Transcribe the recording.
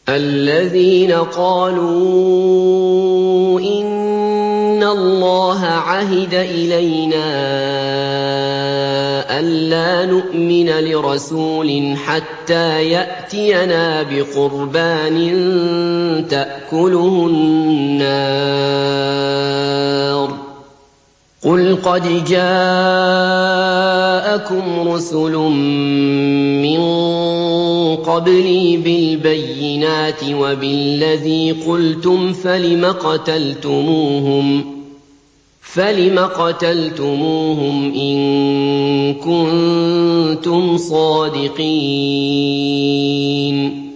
الَّذِينَ قَالُوا إِنَّ اللَّهَ عَهِدَ إِلَيْنَا أَلَّا نُؤْمِنَ لِرَسُولٍ حَتَّىٰ يَأْتِيَنَا بِقُرْبَانٍ تَأْكُلُهُ النَّارُ ۗ قُلْ قَدْ جَاءَكُمْ رُسُلٌ مِّن قَبْلِي بِالْبَيِّنَاتِ وَبِالَّذِي قُلْتُمْ فَلِمَ قَتَلْتُمُوهُمْ إِن كُنتُمْ صَادِقِينَ